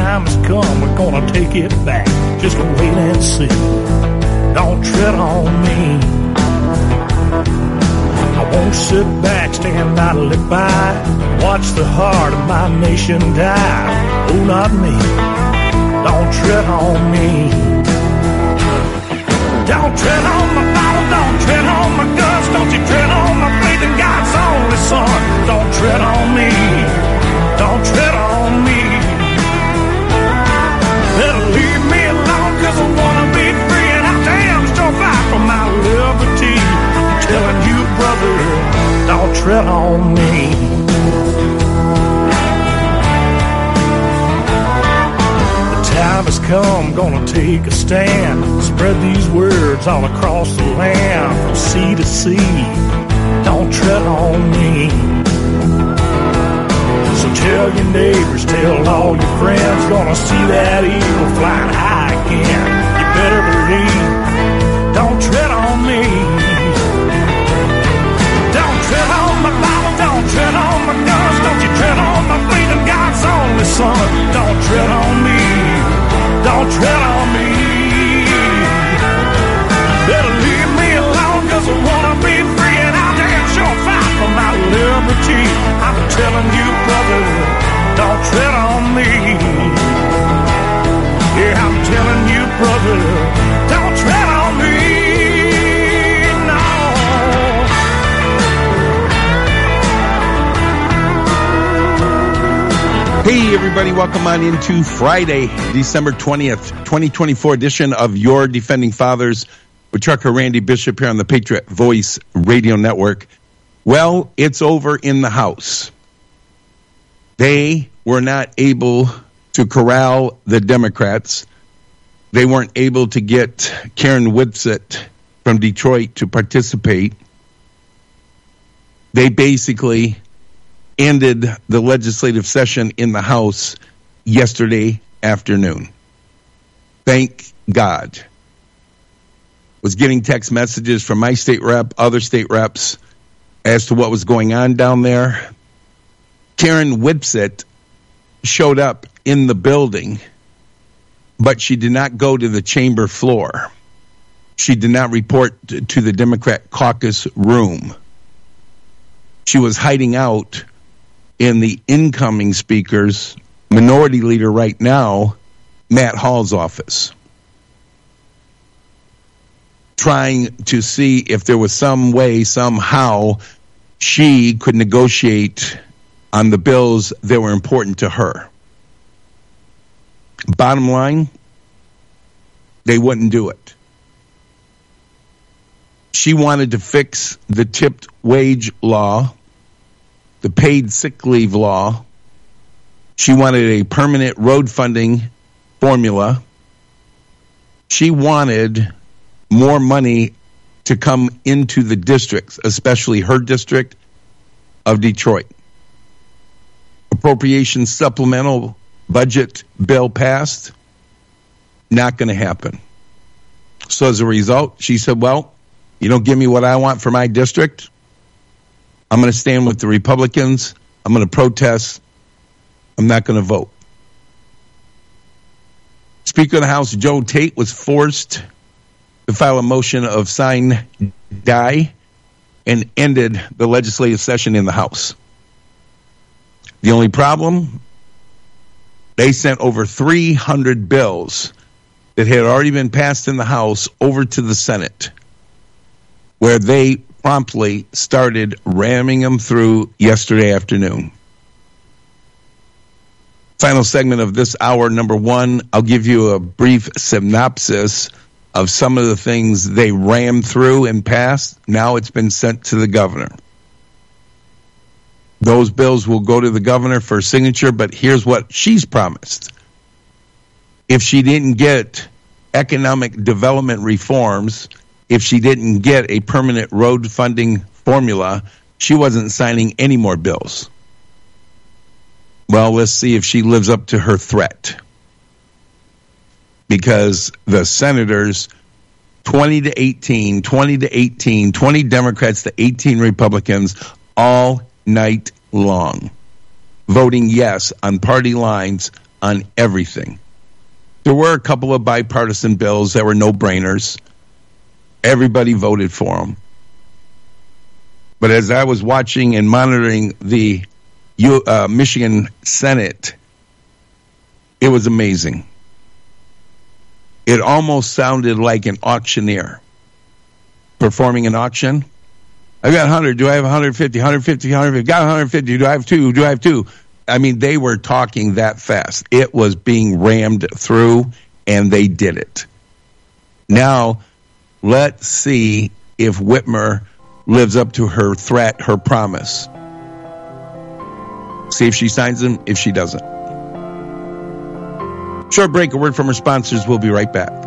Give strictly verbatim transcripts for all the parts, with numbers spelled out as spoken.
time has come, we're gonna take it back. Just wait and see. Don't tread on me. I won't sit back, stand idly by, watch the heart of my nation die. Oh, not me. Don't tread on me. Don't tread on my Bible, don't tread on my guns, don't you tread on my faith in God's only Son. Don't tread on me. Don't tread on me. Better leave me alone, cause I wanna be free, and I damn sure fight for my liberty. I'm telling you, brother, don't tread on me. The time has come, gonna take a stand, spread these words all across the land, from sea to sea. Don't tread on me. So tell your neighbors, tell all your friends, gonna see that eagle flying high again. You better believe, don't tread on me. Don't tread on my Bible, don't tread on my guns, don't you tread on my faith in God's only Son. Don't tread on me, don't tread on me. Better leave me alone, cause I wanna be free, and I'll damn sure fight for my liberty. I'm telling you, brother, don't tread on me. Yeah, I'm telling you, brother, don't tread on me. No. Hey, everybody, welcome on into Friday, December twentieth, twenty twenty-four edition of Your Defending Fathers with Trucker Randy Bishop here on the Patriot Voice Radio Network. Well, it's over in the House. They were not able to corral the Democrats. They weren't able to get Karen Whitsett from Detroit to participate. They basically ended the legislative session in the House yesterday afternoon. Thank God. Was getting text messages from my state rep, other state reps, as to what was going on down there. Karen Whitsett showed up in the building, but she did not go to the chamber floor. She did not report to the Democrat caucus room. She was hiding out in the incoming speaker's, minority leader right now, Matt Hall's office, trying to see if there was some way, somehow, she could negotiate on the bills that were important to her. Bottom line, they wouldn't do it. She wanted to fix the tipped wage law, the paid sick leave law. She wanted a permanent road funding formula. She wanted more money to come into the districts, especially her district of Detroit. Appropriation supplemental budget bill passed. Not going to happen. So as a result, she said, well, you don't give me what I want for my district, I'm going to stand with the Republicans. I'm going to protest. I'm not going to vote. Speaker of the House Joe Tate was forced to file a motion of sine die and ended the legislative session in the House. The only problem, they sent over three hundred bills that had already been passed in the House over to the Senate, where they promptly started ramming them through yesterday afternoon. Final segment of this hour, number one, I'll give you a brief synopsis of some of the things they rammed through and passed. Now it's been sent to the governor. Those bills will go to the governor for signature, but here's what she's promised. If she didn't get economic development reforms, if she didn't get a permanent road funding formula, she wasn't signing any more bills. Well, let's see if she lives up to her threat. Because the senators, twenty to eighteen, twenty to eighteen, twenty Democrats to eighteen Republicans, all night long, voting yes on party lines on everything. There were a couple of bipartisan bills that were no-brainers. Everybody voted for them. But as I was watching and monitoring the uh, Michigan Senate, it was amazing. It almost sounded like an auctioneer performing an auction. I got one hundred. Do I have one hundred fifty? one hundred fifty, one hundred fifty. Got one hundred fifty. Do I have two? Do I have two? I mean, they were talking that fast. It was being rammed through, and they did it. Now, let's see if Whitmer lives up to her threat, her promise. See if she signs them, if she doesn't. Short break, a word from our sponsors. We'll be right back.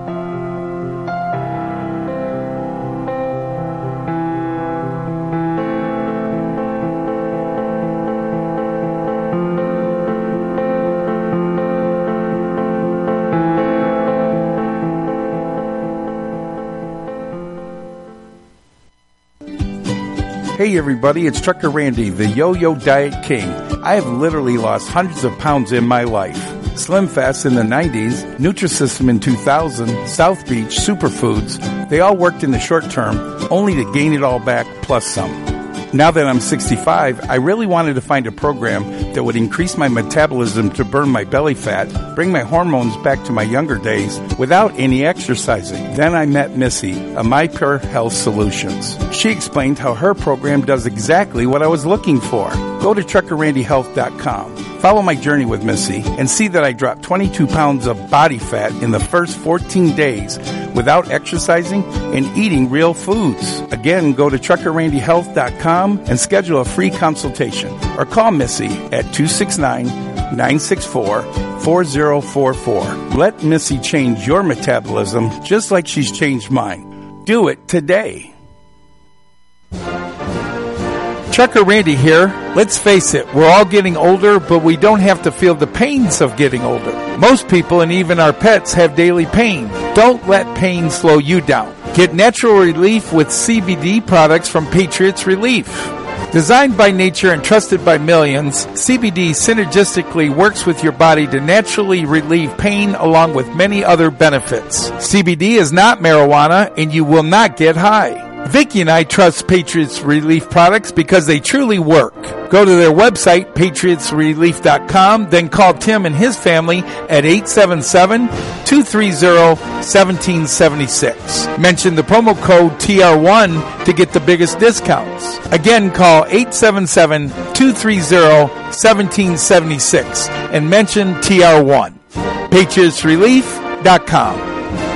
Hey everybody, it's Trucker Randy, the Yo-Yo Diet King. I have literally lost hundreds of pounds in my life. Slim Fast in the nineties, Nutrisystem in two thousand, South Beach, Superfoods, they all worked in the short term, only to gain it all back plus some. Now that I'm sixty-five, I really wanted to find a program that would increase my metabolism to burn my belly fat, bring my hormones back to my younger days without any exercising. Then I met Missy, of My Pure Health Solutions. She explained how her program does exactly what I was looking for. Go to trucker randy health dot com. Follow my journey with Missy and see that I dropped twenty-two pounds of body fat in the first fourteen days without exercising and eating real foods. Again, go to trucker randy health dot com and schedule a free consultation or call Missy at two six nine, nine six four, four zero four four. Let Missy change your metabolism just like she's changed mine. Do it today. Trucker Randy here. Let's face it, we're all getting older, but we don't have to feel the pains of getting older. Most people and even our pets have daily pain. Don't let pain slow you down. Get natural relief with C B D products from Patriots Relief. Designed by nature and trusted by millions, C B D synergistically works with your body to naturally relieve pain along with many other benefits. C B D is not marijuana and you will not get high. Vicki and I trust Patriots Relief products because they truly work. Go to their website, patriots relief dot com, then call Tim and his family at eight seven seven, two three zero, one seven seven six. Mention the promo code T R one to get the biggest discounts. Again, call eight seven seven, two three zero, one seven seven six and mention T R one. patriots relief dot com.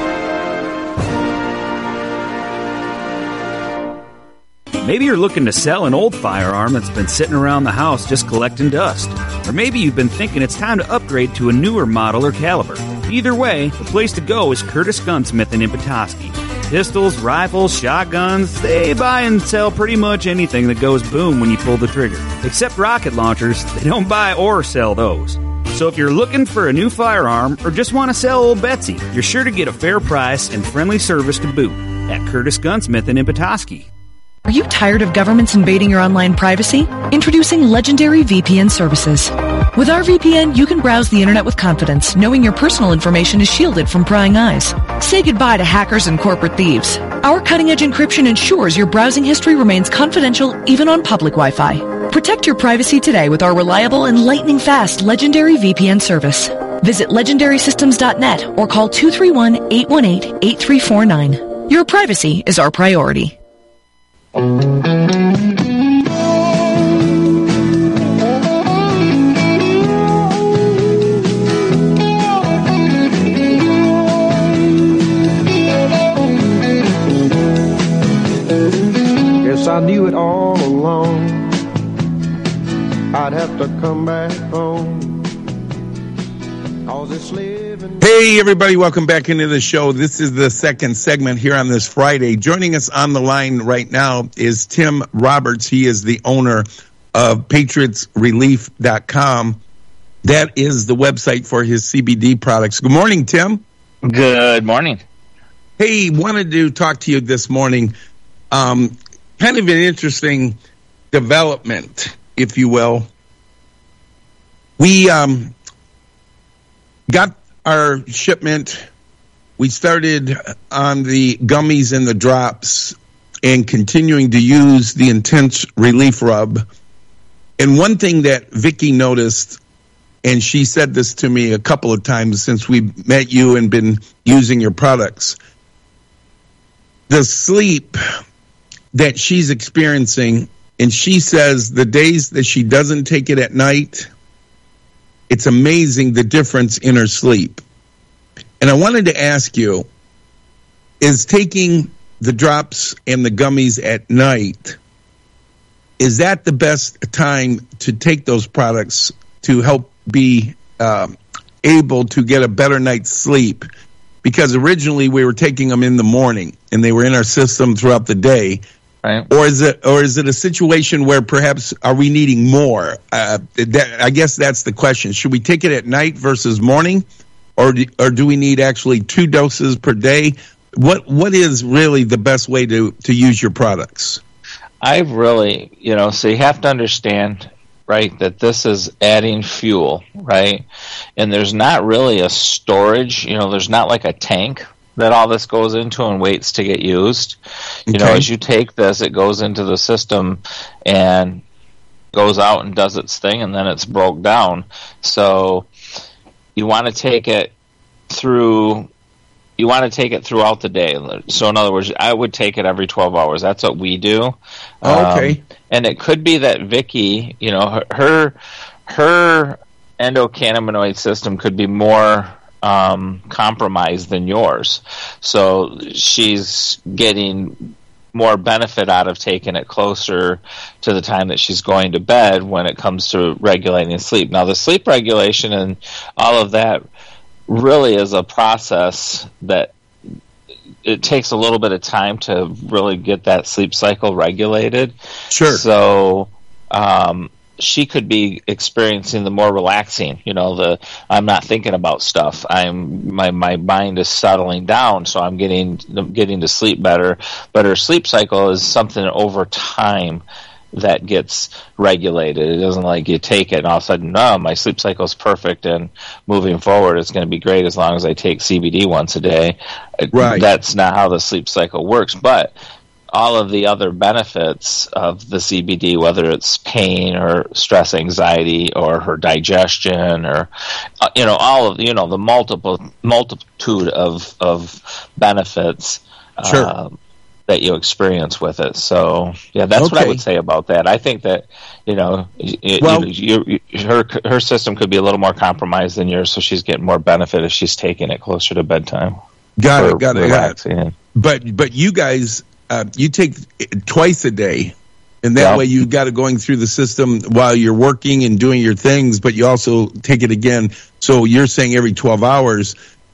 Maybe you're looking to sell an old firearm that's been sitting around the house just collecting dust. Or maybe you've been thinking it's time to upgrade to a newer model or caliber. Either way, the place to go is Curtis Gunsmith in Petoskey. Pistols, rifles, shotguns, they buy and sell pretty much anything that goes boom when you pull the trigger. Except rocket launchers, they don't buy or sell those. So if you're looking for a new firearm or just want to sell old Betsy, you're sure to get a fair price and friendly service to boot at Curtis Gunsmith in Petoskey. Are you tired of governments invading your online privacy? Introducing Legendary V P N services. With our V P N, you can browse the internet with confidence, knowing your personal information is shielded from prying eyes. Say goodbye to hackers and corporate thieves. Our cutting-edge encryption ensures your browsing history remains confidential even on public Wi-Fi. Protect your privacy today with our reliable and lightning-fast Legendary V P N service. Visit legendary systems dot net or call two three one, eight one eight, eight three four nine. Your privacy is our priority. Guess I knew it all along. I'd have to come back home. Hey, everybody, welcome back into the show. This is the second segment here on this Friday. Joining us on the line right now is Tim Roberts. He is the owner of patriots relief dot com. That is the website for his C B D products. Good morning, Tim. Good morning. Hey, wanted to talk to you this morning. Um, kind of an interesting development, if you will. We... um. got our shipment. We started on the gummies and the drops and continuing to use the Intense Relief Rub. And one thing that Vicki noticed, and she said this to me a couple of times since we met you and been using your products, the sleep that she's experiencing, and she says the days that she doesn't take it at night, it's amazing the difference in her sleep. And I wanted to ask you, is taking the drops and the gummies at night, is that the best time to take those products to help be uh, able to get a better night's sleep? Because originally we were taking them in the morning and they were in our system throughout the day. Right. Or is it, or is it a situation where perhaps are we needing more? Uh, that, I guess that's the question. Should we take it at night versus morning, or do, or do we need actually two doses per day? What what is really the best way to, to use your products? I've really, you know, so you have to understand, right, that this is adding fuel, right? And there's not really a storage, you know, there's not like a tank that all this goes into and waits to get used. You okay. know, as you take this, it goes into the system and goes out and does its thing, and then it's broke down. So you want to take it through, you want to take it throughout the day. So in other words, I would take it every twelve hours. That's what we do. Oh, okay. Um, and it could be that Vicki, you know, her, her endocannabinoid system could be more um, compromised than yours. So she's getting more benefit out of taking it closer to the time that she's going to bed when it comes to regulating sleep. Now, the sleep regulation and all of that really is a process that it takes a little bit of time to really get that sleep cycle regulated. Sure. So, um, she could be experiencing the more relaxing, you know, the I'm not thinking about stuff. I'm my my mind is settling down, so I'm getting getting to sleep better. But her sleep cycle is something over time that gets regulated. It doesn't like you take it and all of a sudden, no, my sleep cycle is perfect and moving forward it's going to be great as long as I take C B D once a day. Right. That's not how the sleep cycle works. But all of the other benefits of the C B D, whether it's pain or stress, anxiety, or her digestion, or uh, you know, all of you know the multiple multitude of of benefits sure. uh, that you experience with it. So yeah, that's okay. what I would say about that. I think that you know, it, well, you, you, her her system could be a little more compromised than yours, so she's getting more benefit if she's taking it closer to bedtime. Got it. Got it. Got it. But but you guys. Uh, you take it twice a day, and that yeah. way you've got it going through the system while you're working and doing your things, but you also take it again. So you're saying every twelve hours.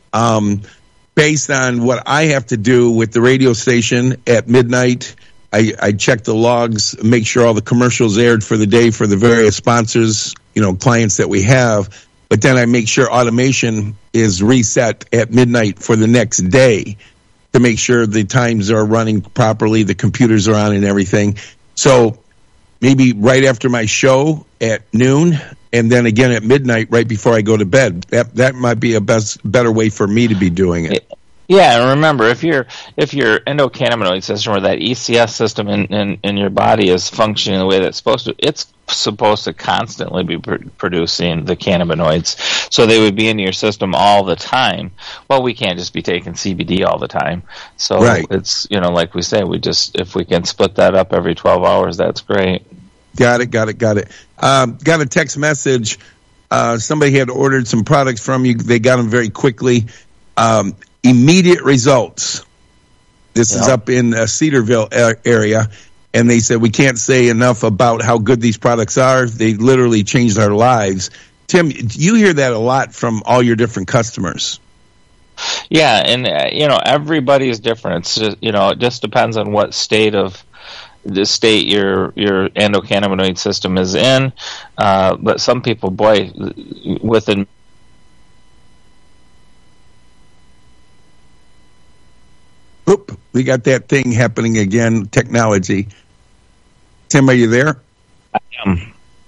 Um, based on what I have to do with the radio station at midnight, I, I check the logs, make sure all the commercials aired for the day for the various sponsors, you know, clients that we have. But then I make sure automation is reset at midnight for the next day, to make sure the times are running properly, the computers are on and everything. So maybe right after my show at noon, and then again at midnight right before I go to bed. That that might be a best better way for me to be doing it. Yeah, and remember, if your if your endocannabinoid system or that E C S system in, in, in your body is functioning the way that's supposed to, it's supposed to constantly be pr- producing the cannabinoids, so they would be in your system all the time. Well, we can't just be taking C B D all the time, so right. it's, you know, like we say, we just, if we can split that up every twelve hours, that's great. Got it, got it, got it. Um, got a text message. Uh, somebody had ordered some products from you. They got them very quickly. Um, immediate results. This yeah. is up in uh, Cedarville area. And they said, we can't say enough about how good these products are. They literally changed our lives. Tim, you hear that a lot from all your different customers. Yeah, and, uh, you know, everybody's different. It's just, you know, it just depends on what state of the state your your endocannabinoid system is in. Uh, but some people, boy, within... Oop, we got that thing happening again, technology. Tim, are you there? I am.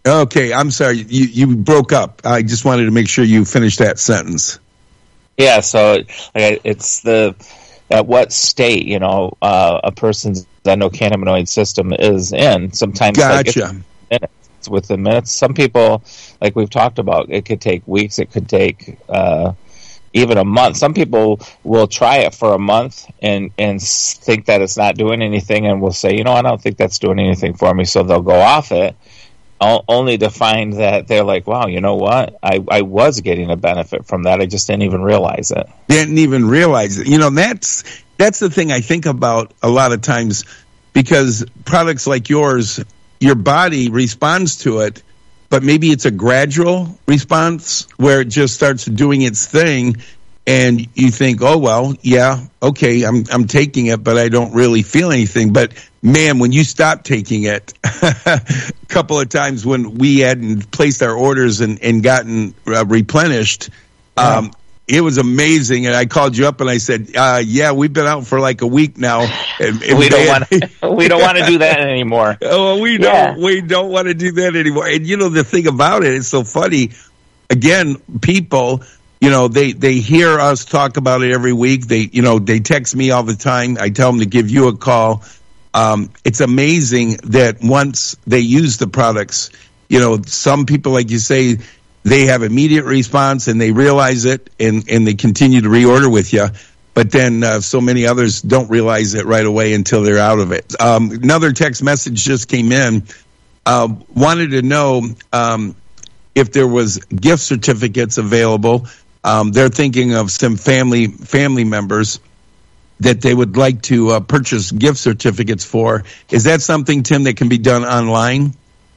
Okay, I'm sorry. You, you broke up. I just wanted to make sure you finished that sentence. Yeah, so like, it's the at what state, you know, uh, a person's endocannabinoid system is in. Sometimes gotcha. Like, minutes, it's within minutes. Some people, like we've talked about, it could take weeks. It could take uh, even a month. Some people will try it for a month and, and think that it's not doing anything and will say, you know, I don't think that's doing anything for me. So they'll go off it, only to find that they're like, wow, you know what? I, I was getting a benefit from that. I just didn't even realize it. Didn't even realize it. You know, that's that's the thing I think about a lot of times, because products like yours, your body responds to it, but maybe it's a gradual response where it just starts doing its thing, and you think, oh, well, yeah, okay, I'm I'm taking it, but I don't really feel anything. But man, when you stop taking it, a couple of times when we hadn't placed our orders and, and gotten uh, replenished, yeah. um, it was amazing. And I called you up and I said, uh, yeah, we've been out for like a week now. And, and we don't want to, we don't want to do that anymore. Oh, we yeah. don't, we don't want to do that anymore. And you know, the thing about it, it's so funny. Again, people, you know, they, they hear us talk about it every week. They, you know, they text me all the time. I tell them to give you a call. Um, it's amazing that once they use the products, you know, some people, like you say, they have immediate response and they realize it and, and they continue to reorder with you. But then uh, so many others don't realize it right away until they're out of it. Um, another text message just came in. Uh, wanted to know um, if there was gift certificates available. Um, they're thinking of some family family members that they would like to uh, purchase gift certificates for. Is that something, Tim, that can be done online?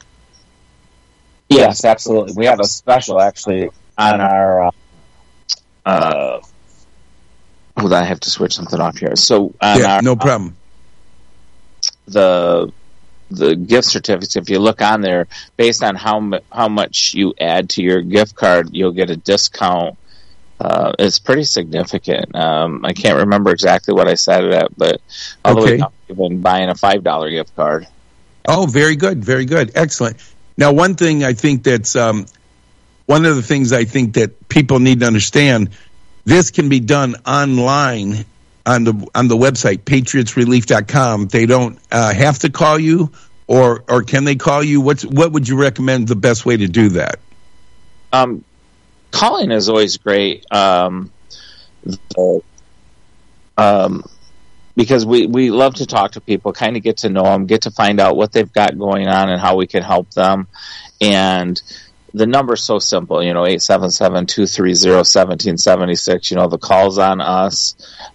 Yes, absolutely. We have a special actually on our. Uh, uh, hold on, I have to switch something off here. So, on yeah, our, no problem. Uh, the the gift certificates, if you look on there, based on how mu- how much you add to your gift card, you'll get a discount. Uh, it's pretty significant. Um, I can't remember exactly what I said it at, but all the okay. way down to even buying a five dollar gift card. Oh, very good, very good, excellent. Now, one thing I think that's um, one of the things I think that people need to understand, this can be done online on the on the website patriots relief dot com. They don't uh, have to call you, or or can they call you? What's what would you recommend the best way to do that? Um. Calling is always great, um, the, um, because we, we love to talk to people, kind of get to know them, get to find out what they've got going on and how we can help them. And the number's so simple, you know, eight seven seven, two three zero, one seven seven six. You know, the call's on us.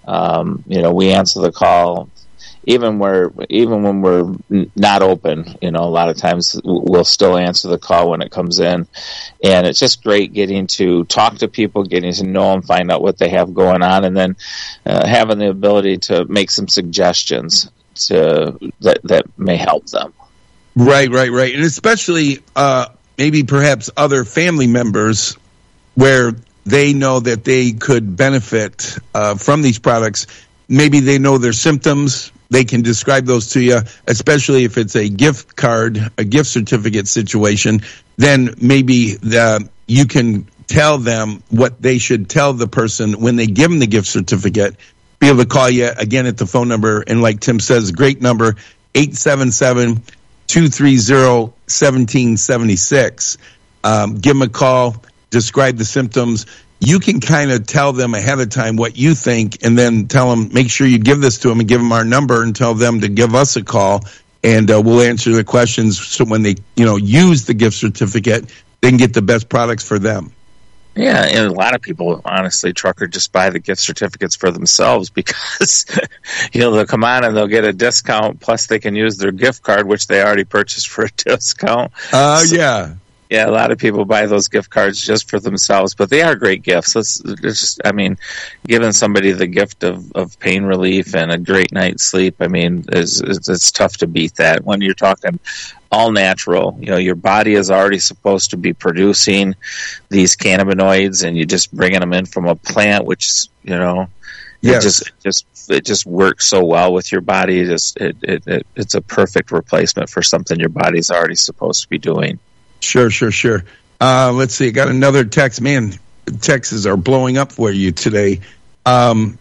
Um, you know, we answer the call. Even where, even when we're not open, you know, a lot of times we'll still answer the call when it comes in, and it's just great getting to talk to people, getting to know them, find out what they have going on, and then uh, having the ability to make some suggestions to that that may help them. Right, right, right, and especially uh, maybe perhaps other family members where they know that they could benefit uh, from these products. Maybe they know their symptoms. They can describe those to you, especially if it's a gift card, a gift certificate situation. Then maybe the, you can tell them what they should tell the person when they give them the gift certificate. Be able to call you again at the phone number. And like Tim says, great number, eight seven seven, two three zero, one seven seven six. Um, give them a call, describe the symptoms. You can kind of tell them ahead of time what you think, and then tell them, make sure you give this to them and give them our number and tell them to give us a call, and uh, we'll answer the questions. So when they, you know, use the gift certificate, they can get the best products for them. Yeah, and a lot of people, honestly, Trucker, just buy the gift certificates for themselves because, you know, they'll come on and they'll get a discount, plus they can use their gift card, which they already purchased for a discount. Oh, uh, so, yeah. Yeah, a lot of people buy those gift cards just for themselves, but they are great gifts. It's, it's just, I mean, giving somebody the gift of, of pain relief and a great night's sleep, I mean, is, is it's tough to beat that. When you're talking all natural, you know, your body is already supposed to be producing these cannabinoids, and you're just bringing them in from a plant, which, you know, yes. it just, it just, it just works so well with your body. It just, it, it, it, it's a perfect replacement for something your body's already supposed to be doing. Sure, sure, sure. Uh, let's see. I got another text. Man, texts are blowing up for you today. Um,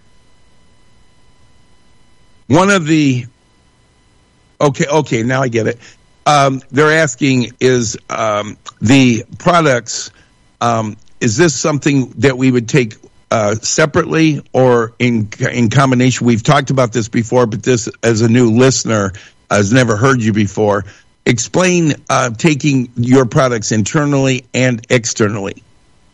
one of the okay, okay. Now I get it. Um, they're asking: Is um, the products? Um, is this something that we would take uh, separately or in in combination? We've talked about this before, but this, as a new listener, has never heard you before. Explain uh, taking your products internally and externally.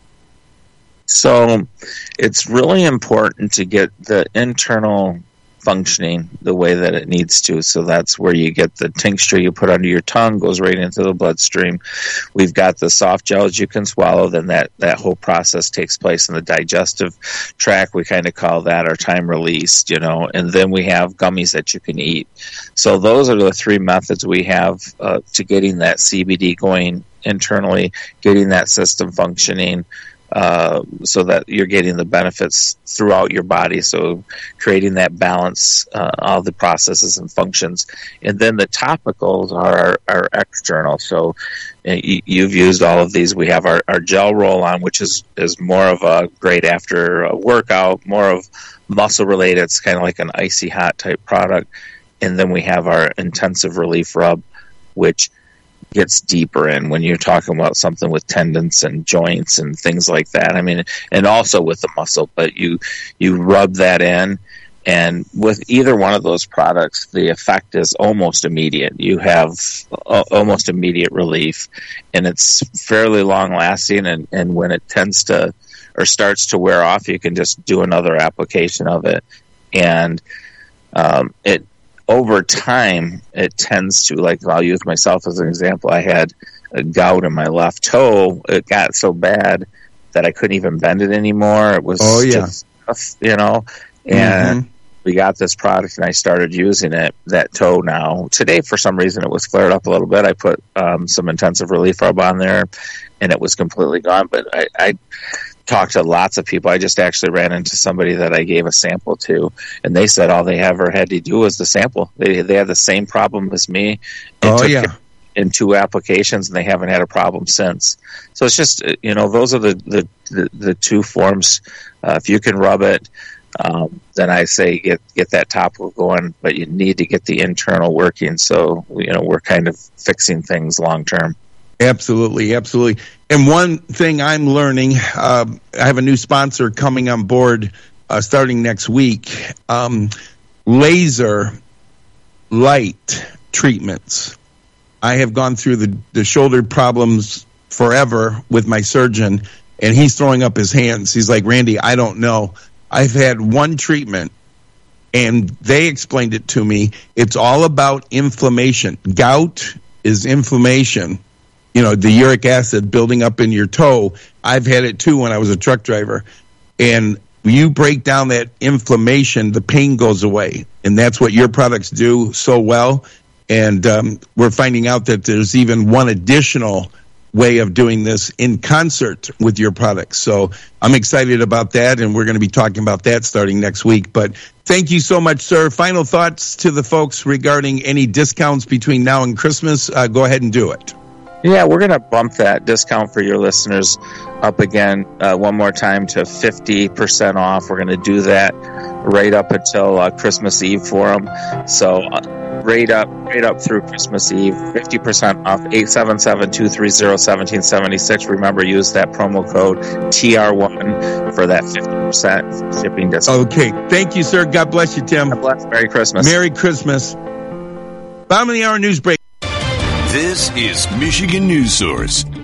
So it's really important to get the internal functioning the way that it needs to. So that's where you get the tincture you put under your tongue, goes right into the bloodstream. We've got the soft gels you can swallow. Then that, that whole process takes place in the digestive tract. We kind of call that our time released, you know, and then we have gummies that you can eat. So those are the three methods we have uh, to getting that C B D going internally, getting that system functioning, Uh, so that you're getting the benefits throughout your body. So creating that balance, uh, all the processes and functions. And then the topicals are, are external. So uh, you, you've used all of these. We have our, our gel roll-on, which is, is more of a great after a workout, more of muscle related. It's kind of like an icy hot type product. And then we have our intensive relief rub, which gets deeper in when you're talking about something with tendons and joints and things like that. I mean, and also with the muscle, but you, you rub that in, and with either one of those products, the effect is almost immediate. You have uh, almost immediate relief, and it's fairly long lasting. And, and when it tends to, or starts to wear off, you can just do another application of it. And, um, it, over time, it tends to, like, I'll use myself as an example. I had a gout in my left toe. It got so bad that I couldn't even bend it anymore. It was oh, yeah. just tough, you know, and mm-hmm. we got this product and I started using it, that toe now. Today, for some reason, it was flared up a little bit. I put um, some intensive relief rub on there and it was completely gone. But I, I talked to lots of people. I just actually ran into somebody that I gave a sample to, and they said all they ever had to do was the sample. They they had the same problem as me. It oh took yeah. In two applications, and they haven't had a problem since. So it's just, you know, those are the the, the, the two forms. Uh, if you can rub it, um, then I say get get that topical going, but you need to get the internal working. So you know we're kind of fixing things long term. Absolutely, absolutely. And one thing I'm learning, uh, I have a new sponsor coming on board uh, starting next week. Um, laser light treatments. I have gone through the, the shoulder problems forever with my surgeon, and he's throwing up his hands. He's like, Randy, I don't know. I've had one treatment, and they explained it to me. It's all about inflammation. Gout is inflammation. You know, the uric acid building up in your toe. I've had it too when I was a truck driver. And you break down that inflammation, the pain goes away. And that's what your products do so well. And um, we're finding out that there's even one additional way of doing this in concert with your products. So I'm excited about that, and we're going to be talking about that starting next week. But thank you so much, sir. Final thoughts to the folks regarding any discounts between now and Christmas. Uh, go ahead and do it. Yeah, we're going to bump that discount for your listeners up again uh, one more time to fifty percent off. We're going to do that right up until uh, Christmas Eve for them. So uh, right up right up through Christmas Eve, fifty percent off, eight seven seven, two three zero, one seven seven six. Remember, use that promo code T R one for that fifty percent shipping discount. Okay, thank you, sir. God bless you, Tim. God bless. Merry Christmas. Merry Christmas. Bottom of the hour news break. This is Michigan News Source